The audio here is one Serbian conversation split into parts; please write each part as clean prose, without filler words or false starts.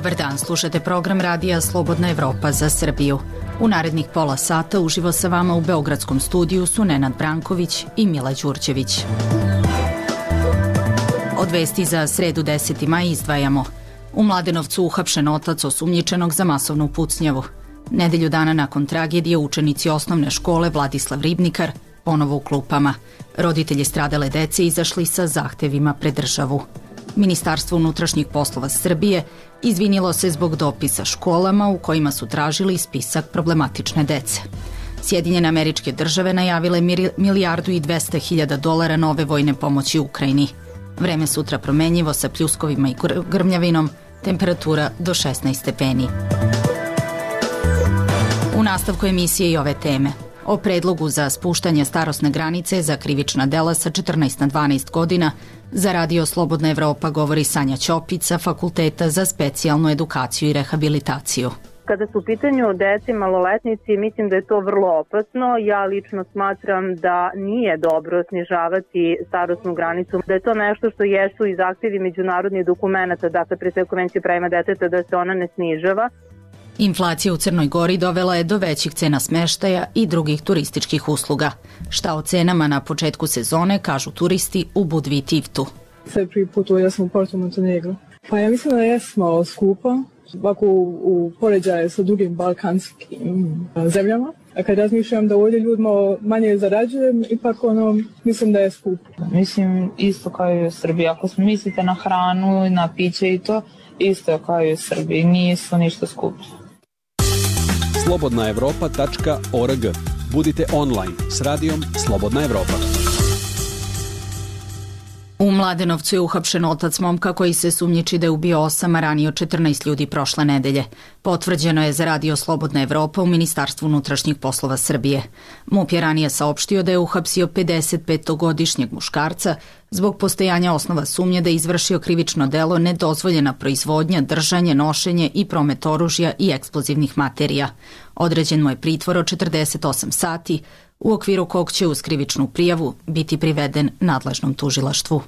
Dobar dan, slušate program radija Slobodna Evropa za Srbiju. U narednih pola sata uživo sa vama u beogradskom studiju su Nenad Branković i Mila Đurđević. Od vesti za sredu 10. maj izdvajamo: u Mladenovcu uhapšen otac osumnjičenog za masovnu pucnjavu. Nedelju dana nakon tragedije učenici osnovne škole Vladislav Ribnikar ponovo u klupama. Roditelji stradale dece izašli sa zahtevima pred državu. Ministarstvo unutrašnjih poslova Srbije izvinilo se zbog dopisa školama u kojima su tražili spisak problematične dece. Sjedinjene Američke Države najavile $1.200.000 nove vojne pomoći Ukrajini. Vreme sutra promenjivo sa pljuskovima i grmljavinom, temperatura do 16 stepeni. U nastavku emisije i ove teme. O predlogu za spuštanje starosne granice za krivična dela sa 14 na 12 godina za Radio Slobodna Evropa govori Sanja Ćopić sa Fakulteta za specijalnu edukaciju i rehabilitaciju. Kada su u pitanju deci maloletnici, mislim da je to vrlo opasno. Ja lično smatram da nije dobro snižavati starosnu granicu, da je to nešto što jesu i zahtjevi međunarodnih dokumenta, dakle pre sve Konvencije o pravima deteta, da se ona ne snižava. Inflacija u Crnoj Gori dovela je do većih cena smeštaja i drugih turističkih usluga. Šta o cenama na početku sezone kažu turisti u Budvi i Tivtu. Sve prvi put ja sam u Porto Montenegro. Pa ja mislim da je malo skupa, ovako u poređaju sa drugim balkanskim zemljama. A kad razmišljam da ovdje ljudi malo manje zarađujem, ipak mislim da je skupo. Mislim isto kao i u Srbiji. Ako mislite na hranu, na piće i to, isto kao i u Srbiji. Nisu ništa skuplje. slobodnaevropa.org. Budite online s radijom Slobodna Evropa. U Mladenovcu je uhapšen otac momka koji se sumnjiči da je ubio 8, a ranio 14 ljudi prošle nedelje. Potvrđeno je za Radio Slobodna Evropa u Ministarstvu unutrašnjih poslova Srbije. MUP je ranije saopštio da je uhapsio 55-godišnjeg muškarca zbog postojanja osnova sumnje da je izvršio krivično delo nedozvoljena proizvodnja, držanje, nošenje i promet oružja i eksplozivnih materija. Određen mu je pritvor od 48 sati, u okviru kog će uz krivičnu prijavu biti priveden nadležnom tužilaštvu.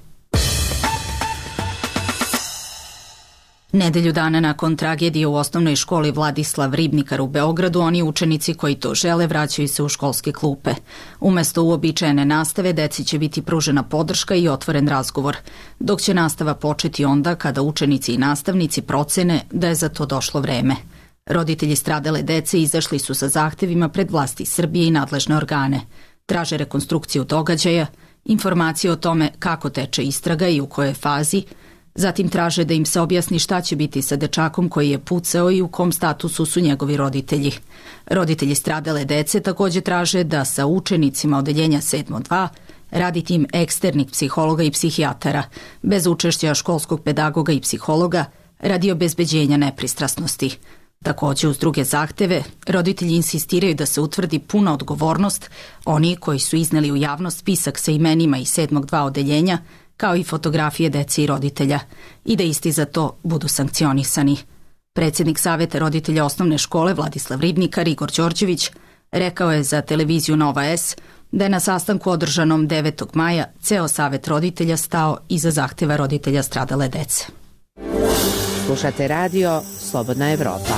Nedelju dana nakon tragedije u osnovnoj školi Vladislav Ribnikar u Beogradu, oni učenici koji to žele vraćaju se u školske klupe. Umesto uobičajene nastave, deci će biti pružena podrška i otvoren razgovor, dok će nastava početi onda kada učenici i nastavnici procene da je za to došlo vreme. Roditelji stradale dece izašli su sa zahtevima pred vlasti Srbije i nadležne organe. Traže rekonstrukciju događaja, informacije o tome kako teče istraga i u kojoj fazi, zatim traže da im se objasni šta će biti sa dečakom koji je pucao i u kom statusu su njegovi roditelji. Roditelji stradale dece takođe traže da sa učenicima odeljenja 7.2 radi tim eksternih psihologa i psihijatara, bez učešća školskog pedagoga i psihologa, radi obezbeđenja nepristrasnosti. Takođe, uz druge zahteve, roditelji insistiraju da se utvrdi puna odgovornost oni koji su izneli u javnost spisak sa imenima iz 7.2 odeljenja, kao i fotografije dece i roditelja, i da isti za to budu sankcionisani. Predsjednik Saveta roditelja osnovne škole Vladislav Ribnikar, Igor Đorđević, rekao je za televiziju Nova S da je na sastanku održanom 9. maja ceo Savet roditelja stao iza zahteva roditelja stradale dece. Slušate radio Slobodna Evropa.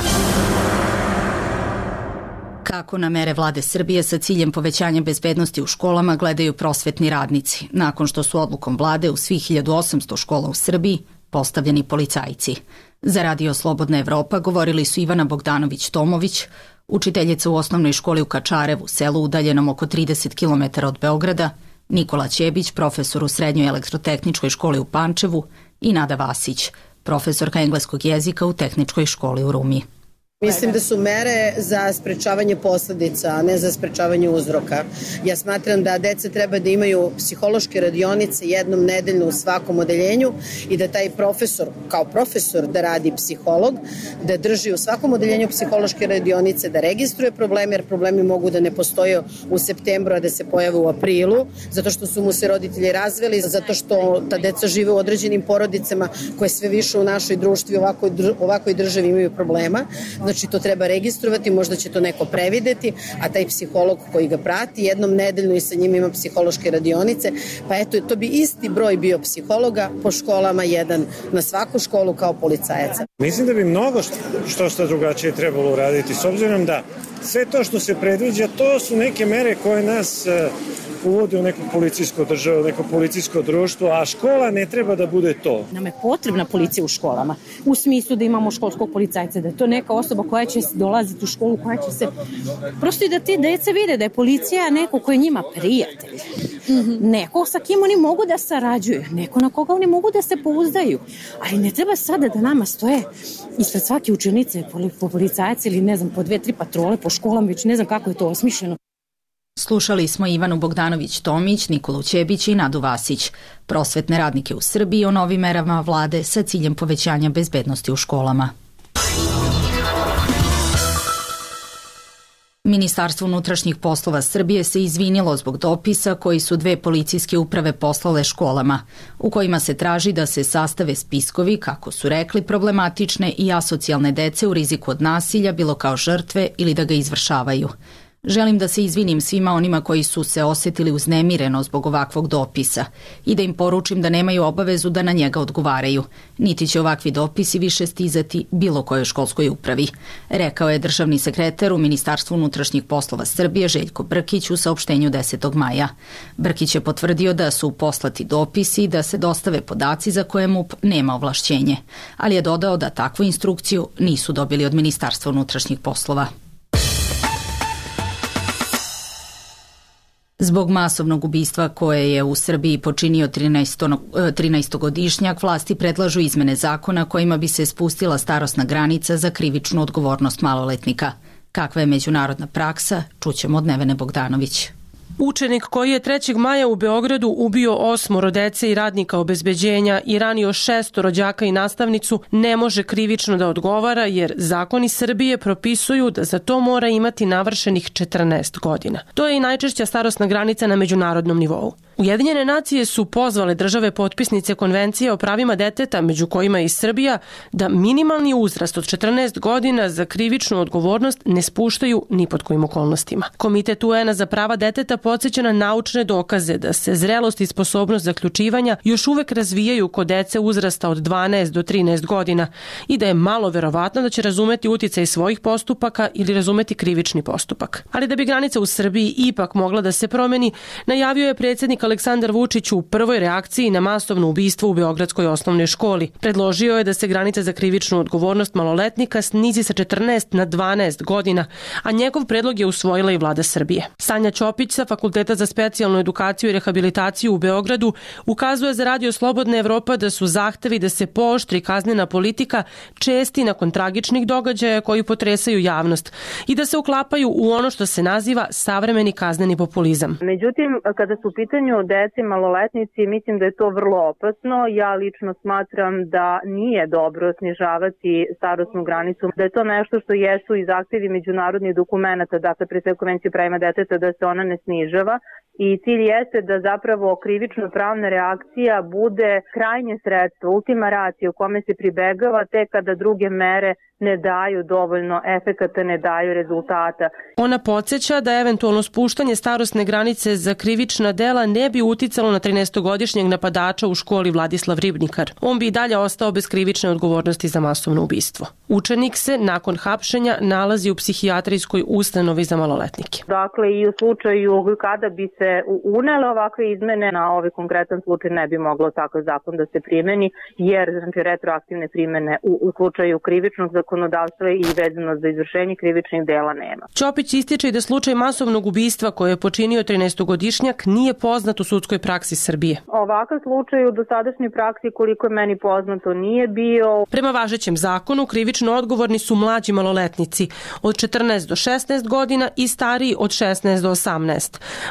Kako na mere vlade Srbije sa ciljem povećanja bezbednosti u školama gledaju prosvetni radnici, nakon što su odlukom vlade u svih 1800 škola u Srbiji postavljeni policajci. Za Radio Slobodna Evropa govorili su Ivana Bogdanović-Tomović, učiteljica u osnovnoj školi u Kačarevu, selu udaljenom oko 30 km od Beograda, Nikola Ćebić, profesor u Srednjoj elektrotehničkoj školi u Pančevu i Nada Vasić, profesorka engleskog jezika u tehničkoj školi u Rumi. Mislim da su mere za sprečavanje posledica, a ne za sprečavanje uzroka. Ja smatram da deca treba da imaju psihološke radionice jednom nedeljno u svakom odeljenju i da taj profesor, kao profesor, da radi psiholog, da drži u svakom odeljenju psihološke radionice, da registruje probleme, jer problemi mogu da ne postoje u septembru, a da se pojave u aprilu, zato što su mu se roditelji razveli, zato što ta deca žive u određenim porodicama koje sve više u našoj društvi, ovakvoj državi imaju problema. Znači, Znači to treba registrovati, možda će to neko prevideti, a taj psiholog koji ga prati jednom nedeljno i sa njim ima psihološke radionice, pa eto, to bi isti broj bio psihologa po školama, jedan na svaku školu kao policajaca. Mislim da bi mnogo što drugačije trebalo uraditi, s obzirom da sve to što se predviđa, to su neke mere koje nas uvode u neku policijsku državu, neko policijsko društvo, a škola ne treba da bude to. Nam je potrebna policija u školama, u smislu da imamo školskog policajca, da je to neka osoba koja će dolaziti u školu, koja će se... Prosto i da te dece vide da je policija neko ko je njima prijatelj. Neko sa kim oni mogu da sarađuju, neko na koga oni mogu da se pouzdaju. Ali ne treba sada da nama stoje ispred svake učenice po policajac ili ne znam, po 2-3 patrole po školama, već ne znam kako je to osmišljeno. Slušali smo Ivanu Bogdanović-Tomić, Nikolu Ćebić i Nadu Vasić, prosvetne radnike u Srbiji o novim merama vlade sa ciljem povećanja bezbednosti u školama. Ministarstvo unutrašnjih poslova Srbije se izvinilo zbog dopisa koji su 2 policijske uprave poslale školama, u kojima se traži da se sastave spiskovi, kako su rekli, problematične i asocijalne dece u riziku od nasilja, bilo kao žrtve ili da ga izvršavaju. Želim da se izvinim svima onima koji su se osetili uznemireno zbog ovakvog dopisa i da im poručim da nemaju obavezu da na njega odgovaraju, niti će ovakvi dopisi više stizati bilo kojoj školskoj upravi, rekao je državni sekretar u Ministarstvu unutrašnjih poslova Srbije Željko Brkić u saopštenju 10. maja. Brkić je potvrdio da su poslati dopisi i da se dostave podaci za koje MUP nema ovlašćenje, ali je dodao da takvu instrukciju nisu dobili od Ministarstva unutrašnjih poslova. Zbog masovnog ubistva koje je u Srbiji počinio 13-godišnjak, vlasti predlažu izmene zakona kojima bi se spustila starosna granica za krivičnu odgovornost maloletnika. Kakva je međunarodna praksa, čućemo od Nevene Bogdanović. Učenik koji je 3. maja u Beogradu ubio 8 dece i radnika obezbeđenja i ranio 6 rođaka i nastavnicu ne može krivično da odgovara jer zakoni Srbije propisuju da za to mora imati navršenih 14 godina. To je i najčešća starosna granica na međunarodnom nivou. Ujedinjene nacije su pozvale države potpisnice Konvencije o pravima deteta, među kojima i Srbija, da minimalni uzrast od 14 godina za krivičnu odgovornost ne spuštaju ni pod kojim okolnostima. Komitet UN-a za prava deteta podsjeća na naučne dokaze da se zrelost i sposobnost zaključivanja još uvek razvijaju kod dece uzrasta od 12 do 13 godina i da je malo verovatno da će razumeti uticaj svojih postupaka ili razumeti krivični postupak. Ali da bi granica u Srbiji ipak mogla da se promeni, najavio je predsjednik Aleksandar Vučić u prvoj reakciji na masovno ubistvo u Beogradskoj osnovnoj školi. Predložio je da se granica za krivičnu odgovornost maloletnika snizi sa 14 na 12 godina, a njegov predlog je usvojila i vlada Srbije. Sanja Ćopić sa Fakulteta za specijalnu edukaciju i rehabilitaciju u Beogradu ukazuje za Radio Slobodna Evropa da su zahtevi da se pooštri kaznena politika česti nakon tragičnih događaja koji potresaju javnost i da se uklapaju u ono što se naziva savremeni kazneni populizam. Međutim, kada su u pitanju deci maloletnici, mislim da je to vrlo opasno. Ja lično smatram da nije dobro snižavati starosnu granicu, da je to nešto što jesu i zahtevi međunarodnih dokumenta, dakle pre sve Konvencije o pravima deteta, da se ona ne snižava. I cilj jeste da zapravo krivično-pravna reakcija bude krajnje sredstvo, ultima ratio u kome se pribegava tek kada druge mere ne daju dovoljno efekata, ne daju rezultata. Ona podsjeća da eventualno spuštanje starosne granice za krivična dela ne bi uticalo na 13-godišnjeg napadača u školi Vladislav Ribnikar. On bi i dalje ostao bez krivične odgovornosti za masovno ubistvo. Učenik se nakon hapšenja nalazi u psihijatrijskoj ustanovi za maloletnike. Dakle, i u slučaju kada bi se unele ovakve izmene, na ovaj konkretan slučaj ne bi moglo takav zakon da se primeni, jer znači, retroaktivne primene u slučaju krivičnog zakonodavstva i vezano za izvršenje krivičnih dela nema. Ćopić ističe i da slučaj masovnog ubistva koje je počinio 13-godišnjak nije poznat u sudskoj praksi Srbije. Ovakav slučaj u dosadašnjoj praksi, koliko je meni poznato, nije bio. Prema važećem zakonu, krivično odgovorni su mlađi maloletnici od 14 do 16 godina i stariji od 16 do 18. Mlađi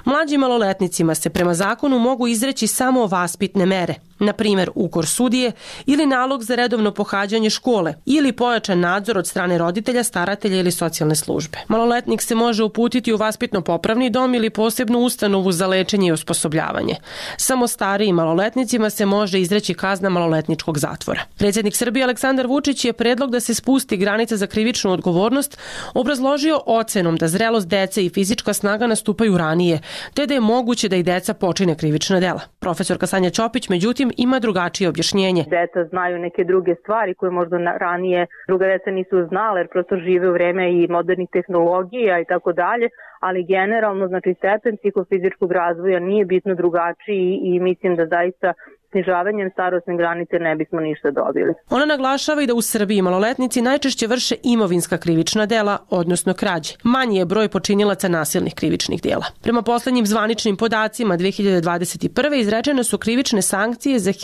maloletnicima se prema zakonu mogu izreći samo vaspitne mere, na primjer ukor sudije ili nalog za redovno pohađanje škole ili pojačan nadzor od strane roditelja, staratelja ili socijalne službe. Maloletnik se može uputiti u vaspitno-popravni dom ili posebnu ustanovu za lečenje i osposobljavanje. Samo starijim maloletnicima se može izreći kazna maloletničkog zatvora. Predsjednik Srbije Aleksandar Vučić je predlog da se spusti granica za krivičnu odgovornost obrazložio ocenom da zrelost dece i fizička snaga nastupaju ranije, te da je moguće da i deca počine krivična dela. Profesorka Sanja Ćopić, međutim, ima drugačije objašnjenje. Deca znaju neke druge stvari koje možda ranije druga deca nisu znala jer prosto žive u vreme i modernih tehnologija i tako dalje, ali generalno znači stepen psihofizičkog razvoja nije bitno drugačiji i mislim da zaista snižavanjem starosne granice ne bismo ništa dobili. Ona naglašava i da u Srbiji maloletnici najčešće vrše imovinska krivična dela, odnosno krađe. Manji je broj počinilaca nasilnih krivičnih dela. Prema poslednjim zvaničnim podacima 2021. izrečene su krivične sankcije za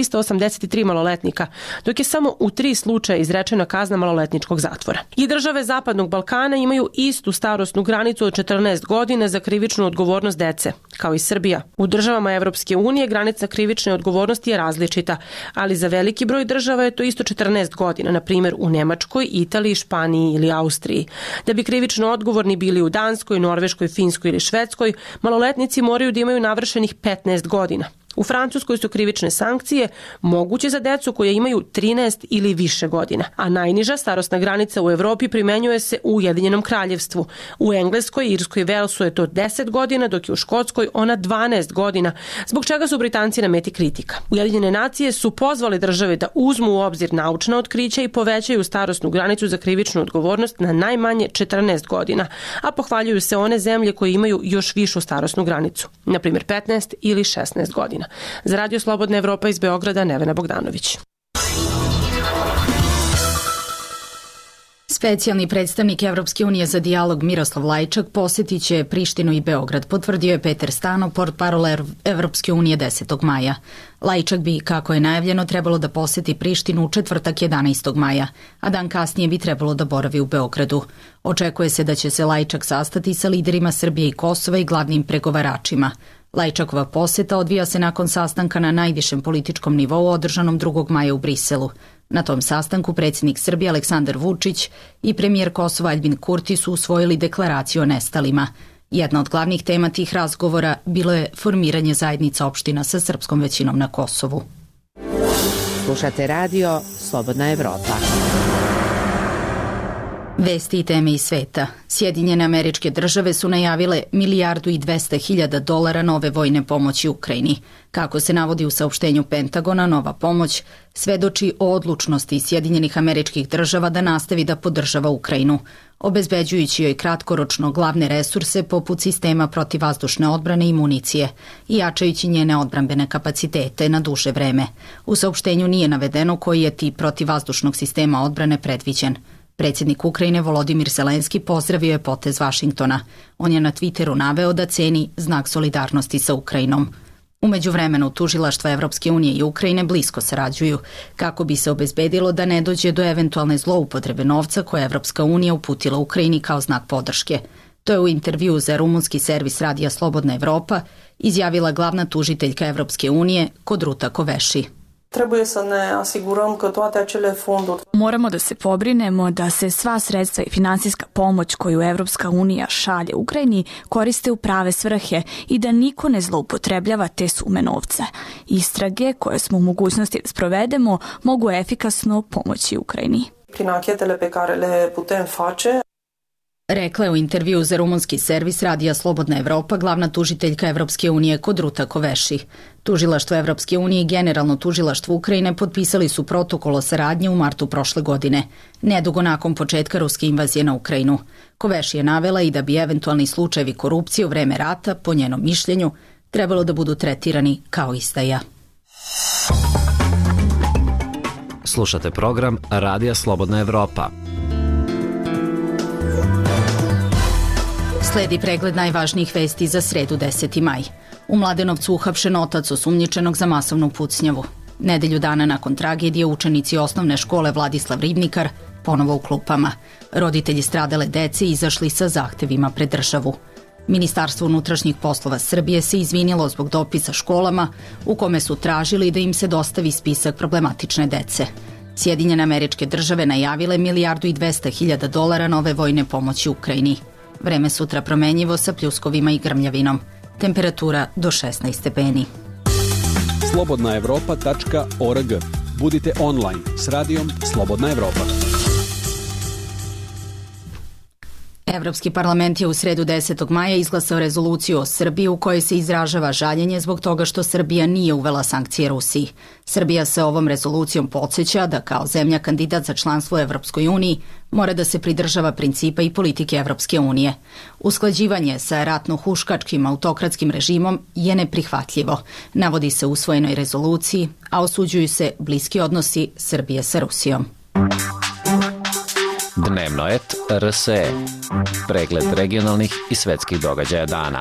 1383 maloletnika, dok je samo u 3 slučaja izrečena kazna maloletničkog zatvora. I države Zapadnog Balkana imaju istu starosnu granicu od 14 godina za krivičnu odgovornost dece, kao i Srbija. U državama Evropske unije granica krivične odgovornosti je različita, ali za veliki broj država je to isto 14 godina, na primjer u Nemačkoj, Italiji, Španiji ili Austriji. Da bi krivično odgovorni bili u Danskoj, Norveškoj, Finskoj ili Švedskoj, maloletnici moraju da imaju navršenih 15 godina. U Francuskoj su krivične sankcije moguće za decu koje imaju 13 ili više godina, a najniža starosna granica u Evropi primenjuje se u Ujedinjenom kraljevstvu. U Engleskoj, Irskoj i Velsu je to 10 godina, dok je u Škotskoj ona 12 godina, zbog čega su Britanci na meti kritika. Ujedinjene nacije su pozvali države da uzmu u obzir naučna otkrića i povećaju starosnu granicu za krivičnu odgovornost na najmanje 14 godina, a pohvaljuju se one zemlje koje imaju još višu starosnu granicu, na primjer 15 ili 16 godina. Za Radio Slobodna Evropa iz Beograda, Nevena Bogdanović. Specijalni predstavnik Evropske unije za dijalog Miroslav Lajčak posjetit će Prištinu i Beograd, potvrdio je Peter Stano, portparol Evropske unije 10. maja. Lajčak bi, kako je najavljeno, trebalo da posjeti Prištinu u četvrtak 11. maja, a dan kasnije bi trebalo da boravi u Beogradu. Očekuje se da će se Lajčak sastati sa liderima Srbije i Kosova i glavnim pregovaračima. Lajčakova posjeta odvija se nakon sastanka na najvišem političkom nivou održanom 2. maja u Briselu. Na tom sastanku predsjednik Srbije Aleksandar Vučić i premijer Kosova Aljbin Kurti su usvojili deklaraciju o nestalima. Jedna od glavnih tema tih razgovora bilo je formiranje zajednica opština sa srpskom većinom na Kosovu. Slušate radio Slobodna Evropa. Vesti i teme iz sveta. Sjedinjene Američke Države su najavile $1.200.000 nove vojne pomoći Ukrajini. Kako se navodi u saopštenju Pentagona, nova pomoć svedoči o odlučnosti Sjedinjenih Američkih Država da nastavi da podržava Ukrajinu, obezbeđujući joj kratkoročno glavne resurse poput sistema protivvazdušne odbrane i municije i jačajući njene odbrambene kapacitete na duže vreme. U saopštenju nije navedeno koji je tip protivvazdušnog sistema odbrane predviđen. Predsjednik Ukrajine Volodimir Zelenski pozdravio je potez Vašingtona. On je na Twitteru naveo da ceni znak solidarnosti sa Ukrajinom. U međuvremenu tužilaštva Evropske unije i Ukrajine blisko sarađuju kako bi se obezbedilo da ne dođe do eventualne zloupotrebe novca koje Evropska unija uputila Ukrajini kao znak podrške. To je u intervjuu za rumunski servis Radija Slobodna Evropa izjavila glavna tužiteljka Evropske unije Codruta Kövesi. Moramo da se pobrinemo da se sva sredstva i finansijska pomoć koju Evropska unija šalje Ukrajini koriste u prave svrhe i da niko ne zloupotrebljava te sume novca. Istrage koje smo u mogućnosti da sprovedemo mogu efikasno pomoći Ukrajini. Rekla je u intervjuu za rumunski servis Radija Slobodna Evropa glavna tužiteljka Evropske unije Codruta Kövesi. Tužilaštvo Evropske unije i Generalno tužilaštvo Ukrajine potpisali su protokol o saradnji u martu prošle godine, nedugo nakon početka ruske invazije na Ukrajinu. Kövesi je navela i da bi eventualni slučajevi korupcije u vreme rata, po njenom mišljenju, trebalo da budu tretirani kao izdaja. Slušate program Radija Slobodna Evropa. Sledi pregled najvažnijih vesti za sredu 10. maj. U Mladenovcu uhapšen otac osumnjičenog za masovnu pucnjavu. Nedelju dana nakon tragedije učenici osnovne škole Vladislav Ribnikar ponovo u klupama. Roditelji stradale dece izašli sa zahtevima pred državu. Ministarstvo unutrašnjih poslova Srbije se izvinilo zbog dopisa školama u kome su tražili da im se dostavi spisak problematične dece. Sjedinjene Američke Države najavile $1.200.000 nove vojne pomoći Ukrajini. Vreme sutra promenjivo sa pljuskovima i grmljavinom. Temperatura do 16 stepeni. slobodnaevropa.org. Budite online s radijom Slobodna Evropa. Evropski parlament je u sredu 10. maja izglasao rezoluciju o Srbiji u kojoj se izražava žaljenje zbog toga što Srbija nije uvela sankcije Rusiji. Srbija se ovom rezolucijom podsjeća da kao zemlja kandidat za članstvo u Evropskoj uniji mora da se pridržava principa i politike Evropske unije. Usklađivanje sa ratno-huškačkim autokratskim režimom je neprihvatljivo, navodi se u usvojenoj rezoluciji, a osuđuju se bliski odnosi Srbije sa Rusijom. Dnevno et RSE. Pregled regionalnih i svetskih događaja dana.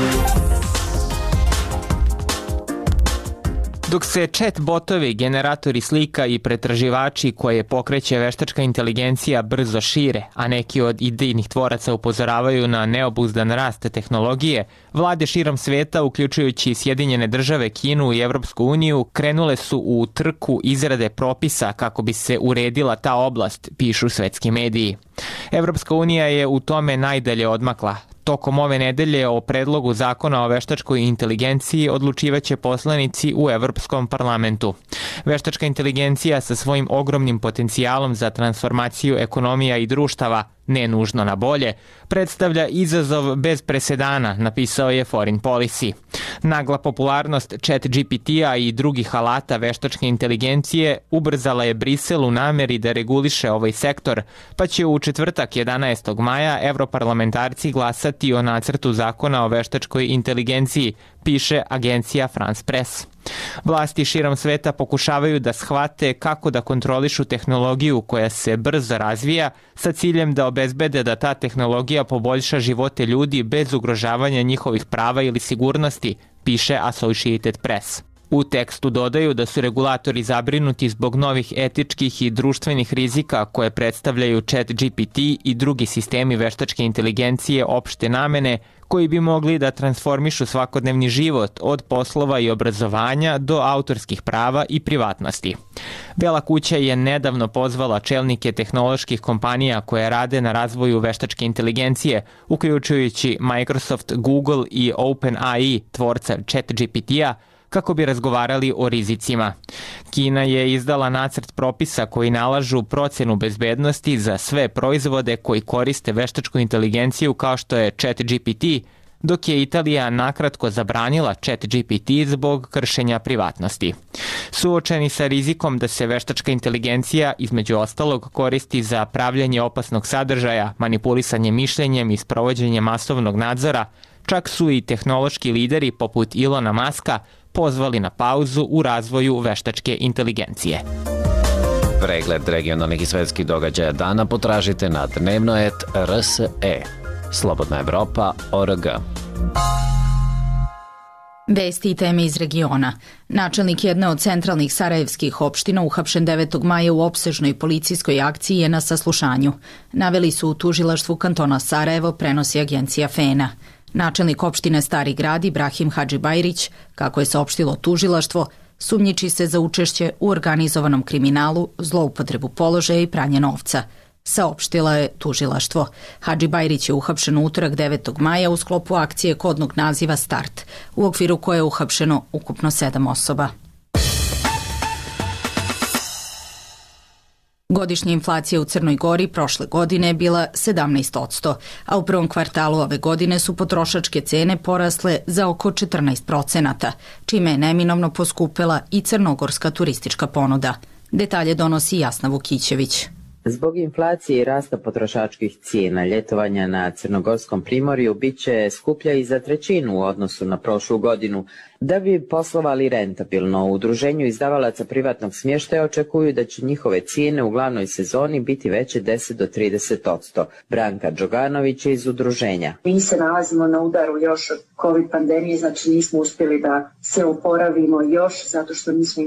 Dok se chat botovi, generatori slika i pretraživači koje pokreće veštačka inteligencija brzo šire, a neki od idejnih tvoraca upozoravaju na neobuzdan rast tehnologije, vlade širom sveta, uključujući Sjedinjene Države, Kinu i Evropsku uniju, krenule su u trku izrade propisa kako bi se uredila ta oblast, pišu svetski mediji. Evropska unija je u tome najdalje odmakla. Tokom ove nedelje o predlogu zakona o veštačkoj inteligenciji odlučivaće poslanici u Evropskom parlamentu. Veštačka inteligencija sa svojim ogromnim potencijalom za transformaciju ekonomija i društava, ne nužno na bolje, predstavlja izazov bez presedana, napisao je Foreign Policy. Nagla popularnost ChatGPT-a i drugih alata veštačke inteligencije ubrzala je Brisel u nameri da reguliše ovaj sektor, pa će u četvrtak 11. maja evroparlamentarci glasati o nacrtu zakona o veštačkoj inteligenciji, piše agencija France Press. Vlasti širom sveta pokušavaju da shvate kako da kontrolišu tehnologiju koja se brzo razvija sa ciljem da obezbede da ta tehnologija poboljša živote ljudi bez ugrožavanja njihovih prava ili sigurnosti, piše Associated Press. U tekstu dodaju da su regulatori zabrinuti zbog novih etičkih i društvenih rizika koje predstavljaju ChatGPT i drugi sistemi veštačke inteligencije opšte namene koji bi mogli da transformišu svakodnevni život od poslova i obrazovanja do autorskih prava i privatnosti. Bela kuća je nedavno pozvala čelnike tehnoloških kompanija koje rade na razvoju veštačke inteligencije, uključujući Microsoft, Google i OpenAI, tvorca ChatGPT-a, kako bi razgovarali o rizicima. Kina je izdala nacrt propisa koji nalažu procenu bezbednosti za sve proizvode koji koriste veštačku inteligenciju kao što je ChatGPT, dok je Italija nakratko zabranila ChatGPT zbog kršenja privatnosti. Suočeni sa rizikom da se veštačka inteligencija između ostalog koristi za pravljanje opasnog sadržaja, manipulisanje mišljenjem i sprovođenje masovnog nadzora, čak su i tehnološki lideri poput Ilona Maska pozvali na pauzu u razvoju veštačke inteligencije. Pregled regionalnih i svetskih događaja dana potražite na Dnevno et RSE. slobodnaevropa.org. Vesti i teme iz regiona. Načelnik jedne od centralnih sarajevskih opština uhapšen 9. maja u opsežnoj policijskoj akciji je na saslušanju. Naveli su u tužilaštvu kantona Sarajevo, prenosi agencija FENA. Načelnik opštine Stari grad Ibrahim Hadžibajrić, kako je saopštilo tužilaštvo, sumnjiči se za učešće u organizovanom kriminalu, zloupotrebu položaja i pranje novca. Saopštila je tužilaštvo. Hadžibajrić je uhapšen u utorak 9. maja u sklopu akcije kodnog naziva Start, u okviru koje je uhapšeno ukupno 7 osoba. Godišnja inflacija u Crnoj Gori prošle godine je bila 17%, a u prvom kvartalu ove godine su potrošačke cene porasle za oko 14%, čime je neminovno poskupela i crnogorska turistička ponuda. Detalje donosi Jasna Vukićević. Zbog inflacije i rasta potrošačkih cijena, ljetovanja na Crnogorskom primorju biće skuplja i za trećinu u odnosu na prošlu godinu. Da bi poslovali rentabilno, u udruženju izdavalaca privatnog smještaja očekuju da će njihove cijene u glavnoj sezoni biti veće 10 do 30%. Branka Đoganović je iz udruženja. Mi se nalazimo na udaru još od COVID pandemije, znači nismo uspjeli da se oporavimo još zato što nismo imali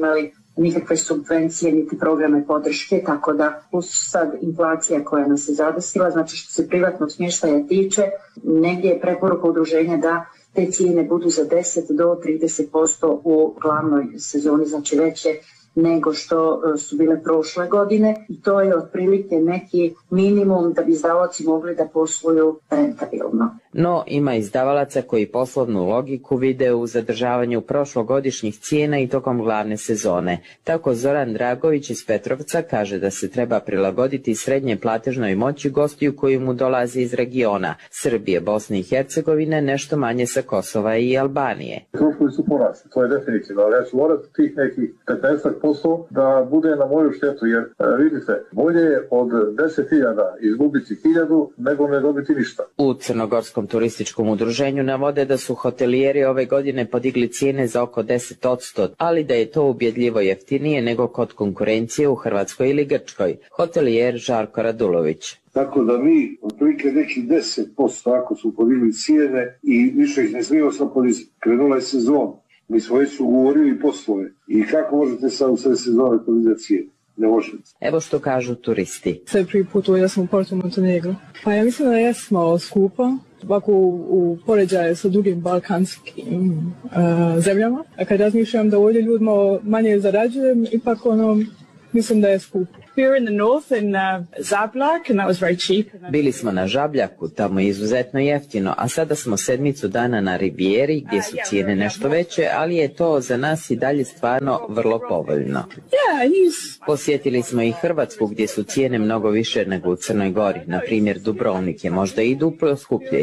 nikakve subvencije niti programe podrške, tako da plus sad inflacija koja nas je zadesila, znači što se privatnog smještaja tiče, negdje je preporuka udruženja da te cijene budu za 10 do 30% u glavnoj sezoni, znači veće nego što su bile prošle godine i to je otprilike neki minimum da bi izdavaoci mogli da posluju rentabilno. No, ima izdavalaca koji poslovnu logiku vide u zadržavanju prošlogodišnjih cijena i tokom glavne sezone. Tako Zoran Dragović iz Petrovca kaže da se treba prilagoditi srednje platežnoj moći gostiju koji mu dolazi iz regiona Srbije, Bosne i Hercegovine, nešto manje sa Kosova i Albanije. Troškovi su porasli, to je definitivno, ali ja ću morati tih nekih 15% da bude na moju štetu, jer vidite, bolje je od 10.000 izgubiti 1.000 nego ne dobiti ništa. U Crnogorskom turističkom udruženju navode da su hotelijeri ove godine podigli cijene za oko 10%, ali da je to ubjedljivo jeftinije nego kod konkurencije u Hrvatskoj ili Grčkoj. Hotelijer Žarko Radulović. Tako da mi otprilike neki 10% ako su podigli cijene i više ih ne smijemo sam podizati. Krenula je sezon, mi smo već ugovorili poslove i kako možete sad u sve sezone podizati cijene? Ne možete. Evo što kažu turisti. Sad prvi put ja sam u Porto Montenegro. Pa ja mislim da je malo skupa, ovako u poređaju sa drugim balkanskim zemljama. A kad razmišljam da ovdje ljudima manje zarađujem, ipak mislim da je skupo. Bili smo na Žabljaku, tamo je izuzetno jeftino, a sada smo 7 dana na Rivijeri gdje su cijene nešto veće, ali je to za nas i dalje stvarno vrlo povoljno. Posjetili smo i Hrvatsku gdje su cijene mnogo više nego u Crnoj Gori, na primjer Dubrovnik je možda i duplo skuplji.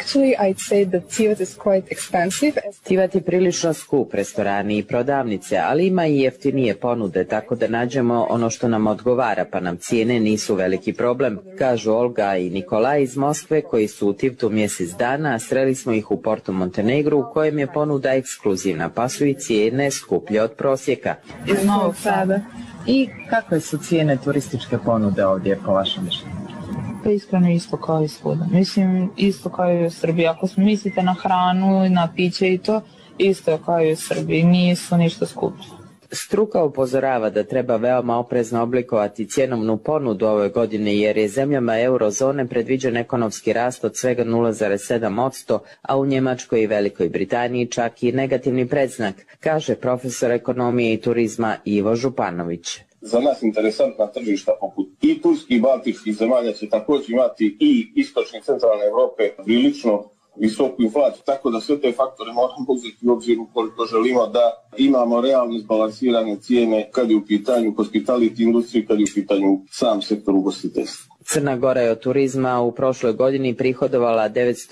Tivat je prilično skup, restorani i prodavnice, ali ima i jeftinije ponude, tako da nađemo ono što nam odgovara, pa nam cijene nisu veliki problem, kažu Olga i Nikolaj iz Moskve koji su u Tivtu mjesec dana, a sreli smo ih u Porto Montenegru u kojem je ponuda ekskluzivna, pa su i cijene skuplje od prosjeka. Iz Novog Sada. I kakve su cijene turističke ponude ovdje po vašem mišljenju? Pa iskreno isto kao i svuda. Mislim, isto kao i u Srbiji. Ako mislite na hranu, na piće i to, isto je kao i u Srbiji. Nisu ništa skuplje. Struka upozorava da treba veoma oprezno oblikovati cjenovnu ponudu ove godine jer je zemljama eurozone predviđen ekonomski rast od svega 0,7%, a u Njemačkoj i Velikoj Britaniji čak i negativni predznak, kaže profesor ekonomije i turizma Ivo Županović. Za nas interesantna tržišta poput i turskih i baltičkih zemalja će također imati i istočne i centralne Europe prilično visoku inflaciju, tako da sve te faktore moramo uzeti u obzir ukoliko želimo da imamo realno izbalansirane cijene kad je u pitanju hospitality industrije, kad je u pitanju sam sektor ugostiteljstva. Crna Gora je od turizma u prošloj godini prihodovala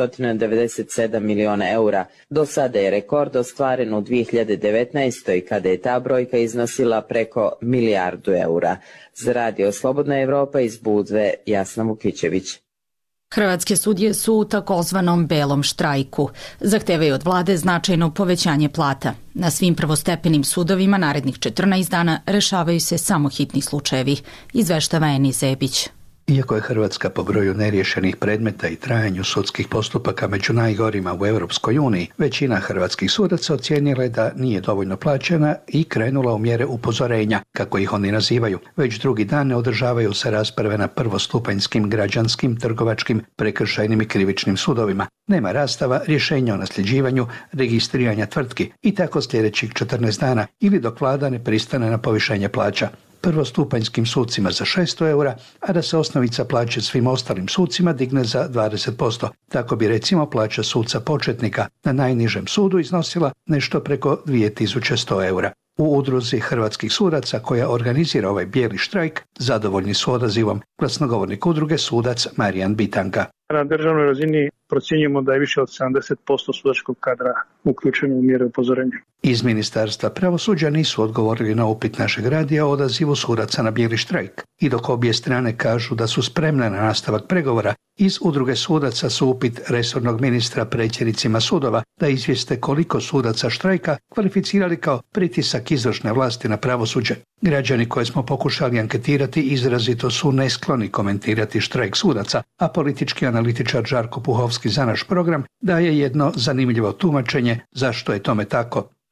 997 miliona eura. Do sada je rekord ostvaren u 2019. kada je ta brojka iznosila preko 1 milijardu eura. Za Radio Slobodna Evropa iz Budve, Jasna Vukićević. Hrvatske sudije su u takozvanom belom štrajku. Zahtevaju od vlade značajno povećanje plata. Na svim prvostepenim sudovima narednih 14 dana rešavaju se samo hitni slučajevi, izveštava Eni Zebić. Iako je Hrvatska po broju neriješenih predmeta i trajanju sudskih postupaka među najgorima u Europskoj uniji, većina hrvatskih sudaca ocijenila je da nije dovoljno plaćena i krenula u mjere upozorenja, kako ih oni nazivaju. Već drugi dan ne održavaju se rasprave na prvostupanjskim građanskim, trgovačkim, prekršajnim i krivičnim sudovima. Nema rastava, rješenja o nasljeđivanju, registriranja tvrtki i tako sljedećih 14 dana ili dok vlada ne pristane na povišenje plaća. Prvostupanjskim sucima za 600 eura, a da se osnovica plaće svim ostalim sucima digne za 20%. Tako bi recimo plaća suca početnika na najnižem sudu iznosila nešto preko 2100 eura. U udruzi hrvatskih sudaca koja organizira ovaj bijeli štrajk zadovoljni su odazivom. Glasnogovornik udruge sudac Marijan Bitanka. Na državnoj razini procjenjujemo da je više od 70% sudačkog kadra uključeno u mjere upozorenja. Iz Ministarstva pravosuđa nisu odgovorili na upit našeg radija o odazivu sudaca na bijeli štrajk. I dok obje strane kažu da su spremne na nastavak pregovora, iz udruge sudaca su upit resornog ministra predsjednicima sudova da izvijeste koliko sudaca štrajka kvalificirali kao pritisak izvršne vlasti na pravosuđe. Građani koje smo pokušali anketirati izrazito su neskloni komentirati štrajk sudaca, a politički analitičar Žarko Puhovski za naš program daje jedno zanimljivo tumačenje zašto je tome tako.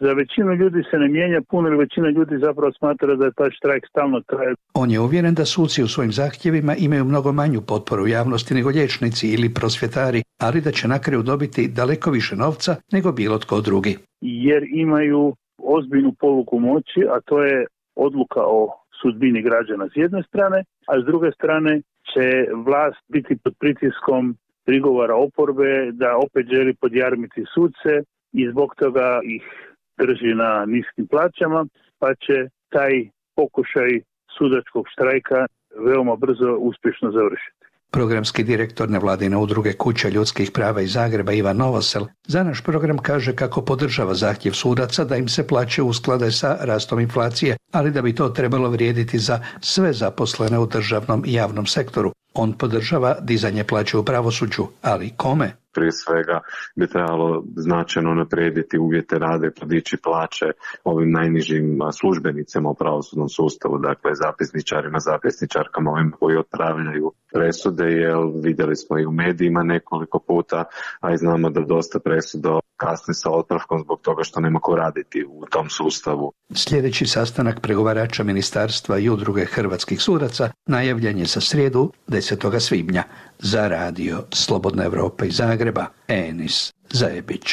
Za većinu ljudi se ne mijenja puno, ili većina ljudi zapravo smatra da je taj štrajk stalno traje. On je uvjeren da suci u svojim zahtjevima imaju mnogo manju potporu javnosti nego liječnici ili prosvjetari, ali da će na kraju dobiti daleko više novca nego bilo tko drugi. Jer imaju ozbiljnu polugu moći, a to je odluka o sudbini građana s jedne strane, a s druge strane će vlast biti pod pritiskom prigovora oporbe da opet želi podjarmiti suce i zbog toga ih drži na niskim plaćama, pa će taj pokušaj sudačkog štrajka veoma brzo uspješno završiti. Programski direktor nevladine udruge Kuća ljudskih prava iz Zagreba Ivan Novosel za naš program kaže kako podržava zahtjev sudaca da im se plaće usklade sa rastom inflacije, ali da bi to trebalo vrijediti za sve zaposlene u državnom i javnom sektoru. On podržava dizanje plaće u pravosuđu, ali kome? Prije svega bi trebalo značajno unaprijediti uvjete rada i podići plaće ovim najnižim službenicima u pravosudnom sustavu, dakle zapisničarima, zapisničarkama, ovim koji otpravljaju presude, jer vidjeli smo i u medijima nekoliko puta, a i znamo da dosta presuda kasni sa otpravkom zbog toga što nema ko raditi u tom sustavu. Sljedeći sastanak pregovarača ministarstva i udruge hrvatskih sudaca najavljen je za srijedu 10. svibnja. Za radio Slobodna Evropa iz Zagreba, Enis Zajebić.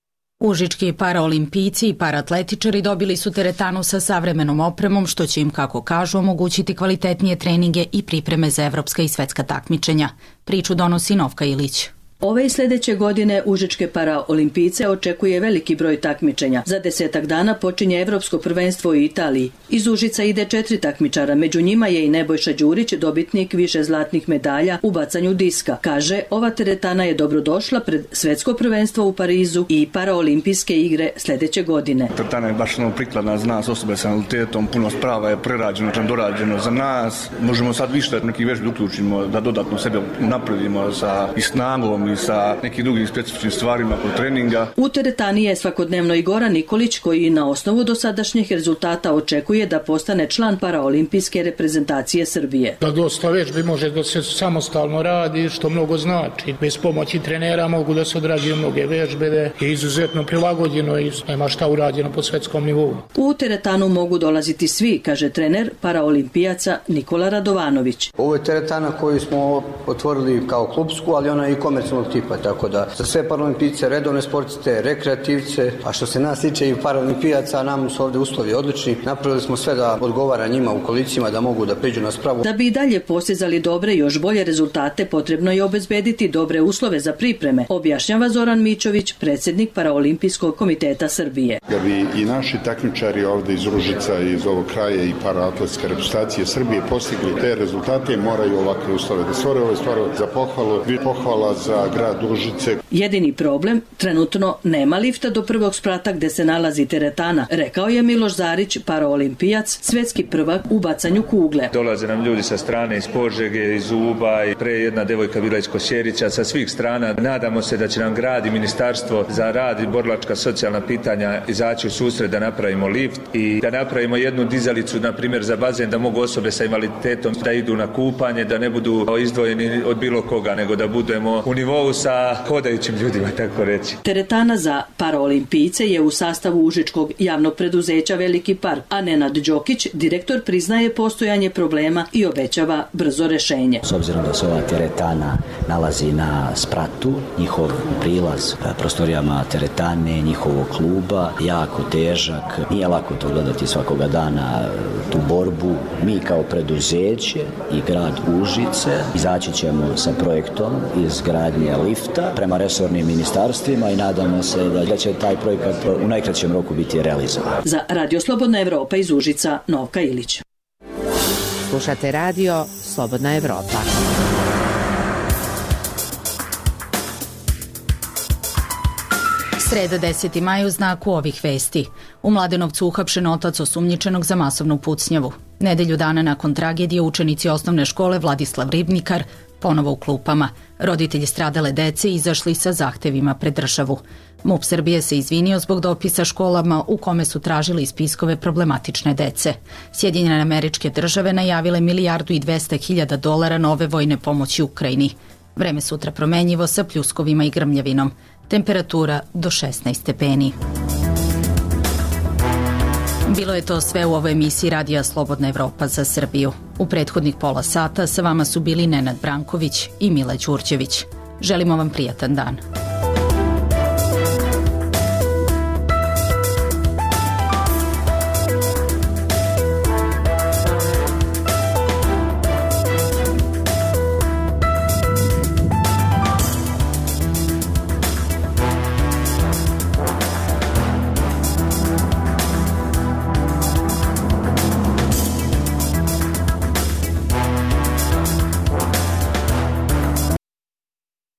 Užički paraolimpijci i paratletičari dobili su teretanu sa savremenom opremom, što će im, kako kažu, omogućiti kvalitetnije treninge i pripreme za evropska i svetska takmičenja. Priču donosi Novka Ilić. Ove i sljedeće godine užičke paraolimpijce očekuje veliki broj takmičenja. Za 10 dana počinje Evropsko prvenstvo u Italiji. Iz Užica ide 4 takmičara, među njima je i Nebojša Đurić, dobitnik više zlatnih medalja u bacanju diska. Kaže, ova teretana je dobrodošla pred Svetsko prvenstvo u Parizu i paraolimpijske igre sljedeće godine. Teretana je baš prikladna za nas, osobe sa invaliditetom, puno sprava je prerađeno, dorađeno za nas. Možemo sad više neki vježbi uključimo, da dodatno sebe napravimo sa i snagom i sa nekim drugim specifičnim stvarima kod treninga. U teretani je svakodnevno i Goran Nikolić, koji na osnovu dosadašnjih rezultata očekuje da postane član paraolimpijske reprezentacije Srbije. Da dosta vježbi može da se samostalno radi, što mnogo znači. Bez pomoći trenera mogu da se odrađuju mnoge vježbe, da je izuzetno prilagođeno i nema šta urađeno po svetskom nivou. U teretanu mogu dolaziti svi, kaže trener paraolimpijaca Nikola Radovanović. Ovo je teretana koju smo otvorili kao klubsku, ali ona je i komercijalnog tipa, tako da za sve paraolimpijce, redovne sportiste, rekreativce, a što se nas tiče i paraolimpijaca, nam su ovdje uslovi odlični. Napravili smo sve da odgovara njima u kolicima, da mogu da priđu na spravu. Da bi i dalje postizali dobre i još bolje rezultate, potrebno je obezbediti dobre uslove za pripreme, objašnjava Zoran Mićović, predsjednik Paraolimpijskog komiteta Srbije. Da bi i naši takmičari ovdje iz Užica i iz ovog kraja i paraatletske reprezentacije Srbije postigli te rezultate, moraju ovakve uslove da stvore. Ove stvari za pohvalu, pohvala za grad Užice. Jedini problem, trenutno nema lifta do prvog sprata gde se nalazi teretana, rekao je Miloš Zarić, paraolimpijac, svetski prvak u bacanju kugle. Dolaze nam ljudi sa strane iz Požege, iz Uba i pre jedna devojka bila iz Kosjerića, sa svih strana. Nadamo se da će nam grad i ministarstvo za rad i borlačka socijalna pitanja izaći u susret da napravimo lift i da napravimo jednu dizalicu, na primjer za bazen, da mogu osobe sa invaliditetom da idu na kupanje, da ne budu izdvojeni od bilo koga, nego da budemo u nivou sa hodajućim ljudima, tako reći. Teretana za paraolimpijce je u sastavu Užičkog javnog preduzeća Veliki park, a Nenad Đokić, direktor, priznaje postojanje problema i obećava brzo rešenje. S obzirom da se ova teretana nalazi na spratu, njihov prilaz prostorijama teretane, njihovog kluba, jako težak, nije lako to gledati svakoga dana, tu borbu. Mi kao preduzeće i grad Užice izaći ćemo sa projektom izgradnje lifta prema resornim ministarstvima i nadamo se da će taj projekat u najkraćem roku biti realizovan. Za Radio Slobodna Evropa iz Užica, Novka Ilić. Slušate radio Slobodna Evropa. Sreda 10. maj u znaku ovih vesti. U Mladenovcu uhapšen otac osumnjičenog za masovnu pucnjavu. Nedelju dana nakon tragedije učenici osnovne škole Vladislav Ribnikar ponovo u klupama. Roditelji stradale dece izašli sa zahtevima pred državu. MUP Srbije se izvinio zbog dopisa školama u kome su tražili spiskove problematične dece. Sjedinjene Američke Države najavile $1.200.000 nove vojne pomoći Ukrajini. Vreme sutra promenjivo sa pljuskovima i grmljavinom. Temperatura do 16 stepeni. Bilo je to sve u ovoj emisiji Radija Slobodna Evropa za Srbiju. U prethodnih pola sata sa vama su bili Nenad Branković i Mile Đurđević. Želimo vam prijatan dan.